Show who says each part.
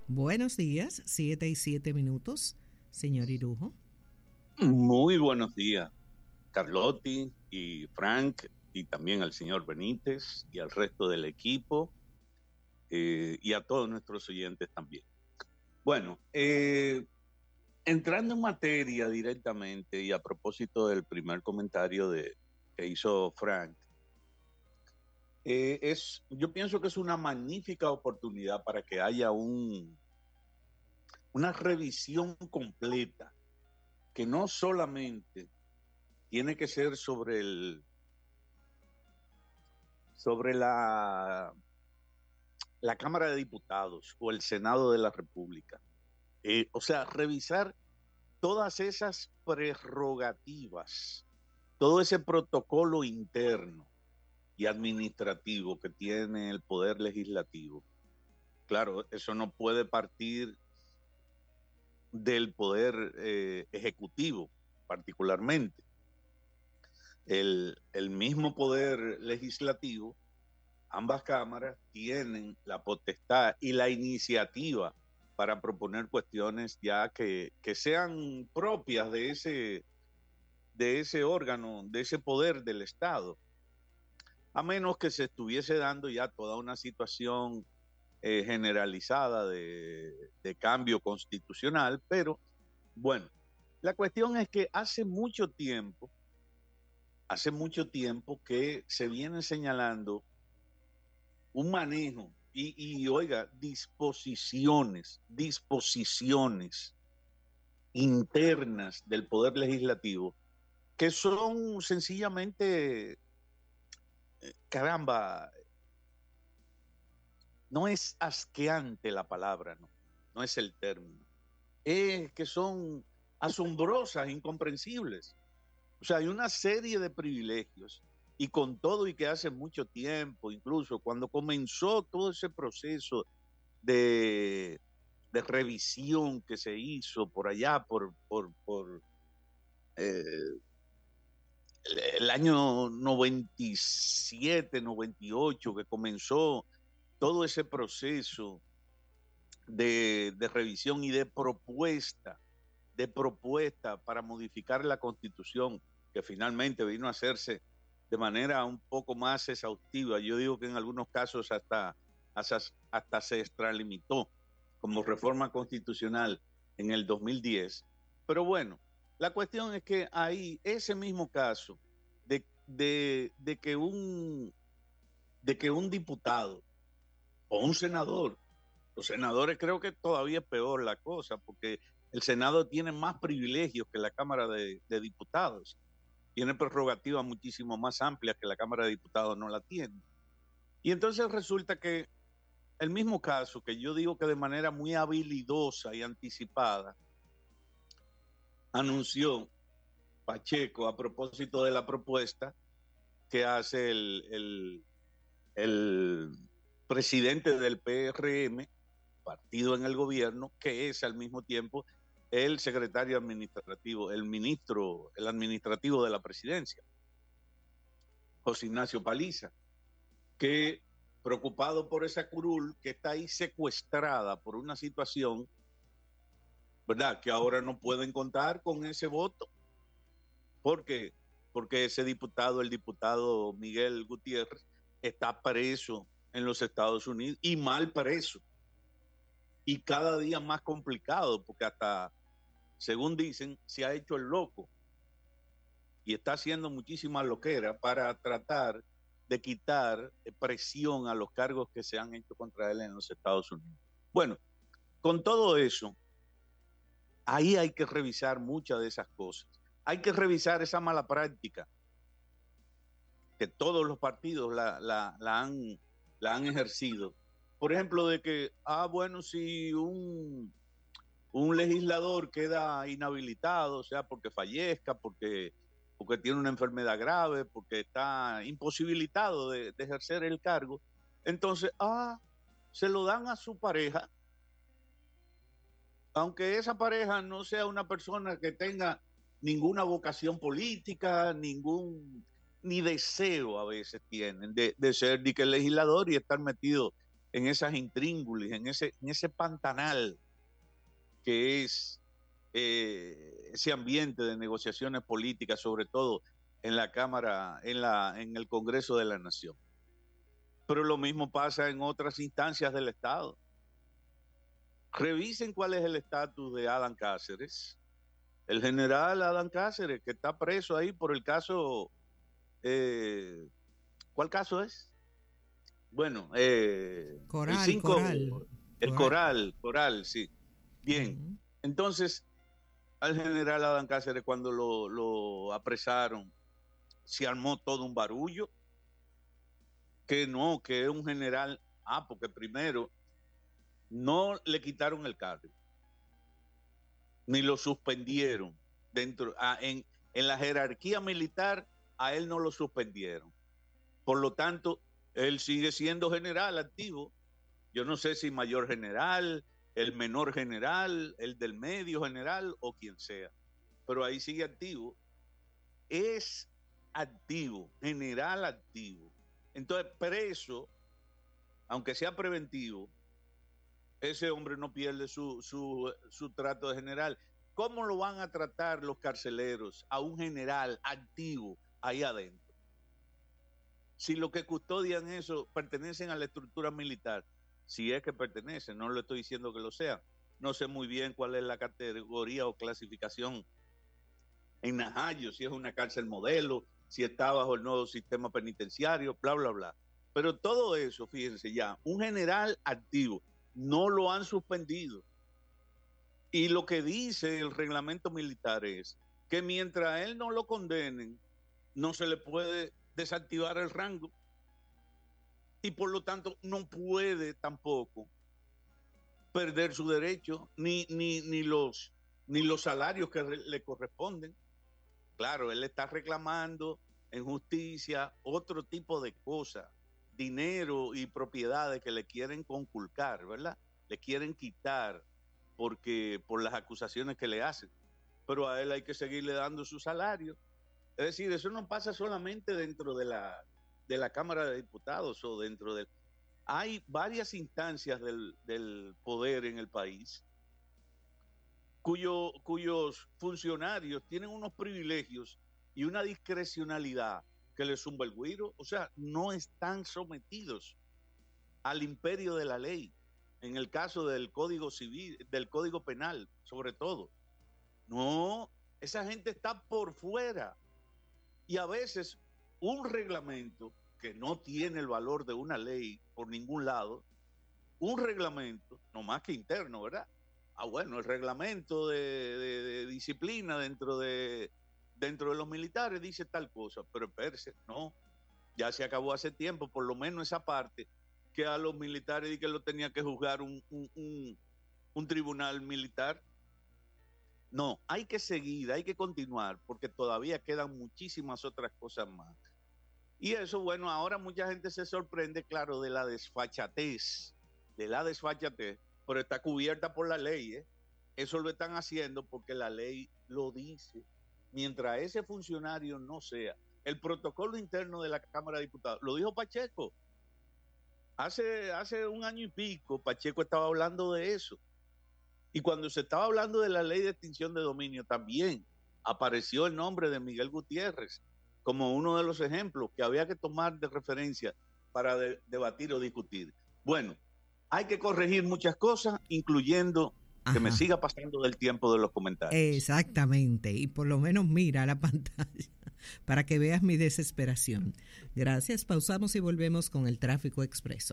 Speaker 1: Buenos días, 7:07, señor Irujo.
Speaker 2: Muy buenos días, Carlotti y Frank, y también al señor Benítez y al resto del equipo, y a todos nuestros oyentes también. Bueno, entrando en materia directamente y a propósito del primer comentario que hizo Frank, yo pienso que es una magnífica oportunidad para que haya una revisión completa, que no solamente tiene que ser sobre la Cámara de Diputados o el Senado de la República. O sea, revisar todas esas prerrogativas, todo ese protocolo interno y administrativo que tiene el Poder Legislativo. Claro, eso no puede partir del Poder Ejecutivo particularmente. El mismo Poder Legislativo, ambas cámaras tienen la potestad y la iniciativa para proponer cuestiones ya que sean propias de ese órgano, de ese poder del Estado, a menos que se estuviese dando ya toda una situación generalizada de cambio constitucional. Pero bueno, la cuestión es que hace mucho tiempo que se viene señalando un manejo oiga, disposiciones internas del Poder Legislativo que son sencillamente, caramba, no es asqueante la palabra, no es el término, es que son asombrosas, incomprensibles. O sea, hay una serie de privilegios, y con todo y que hace mucho tiempo, incluso cuando comenzó todo ese proceso de revisión que se hizo por allá, por eh, el año 97, 98, que comenzó todo ese proceso de revisión y de propuesta para modificar la Constitución, que finalmente vino a hacerse de manera un poco más exhaustiva. Yo digo que en algunos casos hasta se extralimitó como reforma constitucional en el 2010. Pero bueno, la cuestión es que ahí, ese mismo caso de que un diputado o un senador, los senadores creo que todavía es peor la cosa, porque el Senado tiene más privilegios que la Cámara de Diputados, tiene prerrogativas muchísimo más amplias que la Cámara de Diputados no la tiene. Y entonces resulta que el mismo caso, que yo digo que de manera muy habilidosa y anticipada, anunció Pacheco a propósito de la propuesta que hace el presidente del PRM, partido en el gobierno, que es al mismo tiempo el secretario administrativo, el administrativo de la presidencia, José Ignacio Paliza, que preocupado por esa curul que está ahí secuestrada por una situación, ¿verdad?, que ahora no pueden contar con ese voto. ¿Por qué? Porque ese diputado, el diputado Miguel Gutiérrez, está preso en los Estados Unidos, y mal preso, y cada día más complicado, porque hasta, según dicen, se ha hecho el loco y está haciendo muchísima loquera para tratar de quitar presión a los cargos que se han hecho contra él en los Estados Unidos. Bueno, con todo eso, ahí hay que revisar muchas de esas cosas. Hay que revisar esa mala práctica que todos los partidos la han ejercido. Por ejemplo, de que, bueno, si un legislador queda inhabilitado, o sea, porque fallezca, porque tiene una enfermedad grave, porque está imposibilitado de ejercer el cargo, entonces, se lo dan a su pareja, aunque esa pareja no sea una persona que tenga ninguna vocación política, ni deseo a veces tienen de ser ni que legislador y estar metido en esas intríngulis, en ese pantanal que es ese ambiente de negociaciones políticas, sobre todo en la Cámara, en el Congreso de la Nación. Pero lo mismo pasa en otras instancias del Estado. Revisen cuál es el estatus de Adán Cáceres, el general Adán Cáceres, que está preso ahí por el caso, ¿cuál caso es? Bueno, Coral, sí. Bien, entonces al general Adán Cáceres, cuando lo apresaron, se armó todo un barullo, que es un general, porque primero no le quitaron el cargo, ni lo suspendieron. En la jerarquía militar, a él no lo suspendieron. Por lo tanto, él sigue siendo general activo. Yo no sé si mayor general, el menor general, el del medio general o quien sea, pero ahí sigue activo. Es activo, general activo. Entonces, preso, aunque sea preventivo, ese hombre no pierde su trato de general. ¿Cómo lo van a tratar los carceleros a un general activo ahí adentro? Si los que custodian eso pertenecen a la estructura militar, si es que pertenecen, no le estoy diciendo que lo sea. No sé muy bien cuál es la categoría o clasificación en Najayo, si es una cárcel modelo, si está bajo el nuevo sistema penitenciario, bla, bla, bla. Pero todo eso, fíjense ya, un general activo, no lo han suspendido. Y lo que dice el reglamento militar es que mientras a él no lo condenen, no se le puede desactivar el rango. Y por lo tanto no puede tampoco perder su derecho, ni los salarios que le corresponden. Claro, él está reclamando en justicia otro tipo de cosas, dinero y propiedades que le quieren conculcar, ¿verdad? Le quieren quitar por las acusaciones que le hacen. Pero a él hay que seguirle dando su salario. Es decir, eso no pasa solamente dentro de la Cámara de Diputados o dentro del... Hay varias instancias del poder en el país cuyos funcionarios tienen unos privilegios y una discrecionalidad que les zumba el güiro. O sea, no están sometidos al imperio de la ley. En el caso del Código Civil, del Código Penal, sobre todo. No, esa gente está por fuera. Y a veces un reglamento que no tiene el valor de una ley por ningún lado, un reglamento, no más que interno, ¿verdad? Bueno, el reglamento de disciplina dentro de los militares dice tal cosa, pero espérese, no, ya se acabó hace tiempo, por lo menos esa parte, que a los militares y que lo tenía que juzgar un tribunal militar. No, hay que seguir, hay que continuar, porque todavía quedan muchísimas otras cosas más. Y eso, bueno, ahora mucha gente se sorprende, claro, de la desfachatez, pero está cubierta por la ley, ¿eh? Eso lo están haciendo porque la ley lo dice. Mientras ese funcionario no sea, el protocolo interno de la Cámara de Diputados, lo dijo Pacheco. Hace un año y pico, Pacheco estaba hablando de eso. Y cuando se estaba hablando de la ley de extinción de dominio, también apareció el nombre de Miguel Gutiérrez como uno de los ejemplos que había que tomar de referencia para debatir o discutir. Bueno, hay que corregir muchas cosas, incluyendo que me siga pasando del tiempo de los comentarios.
Speaker 1: Exactamente, y por lo menos mira la pantalla para que veas mi desesperación. Gracias, pausamos y volvemos con el Tráfico Expreso.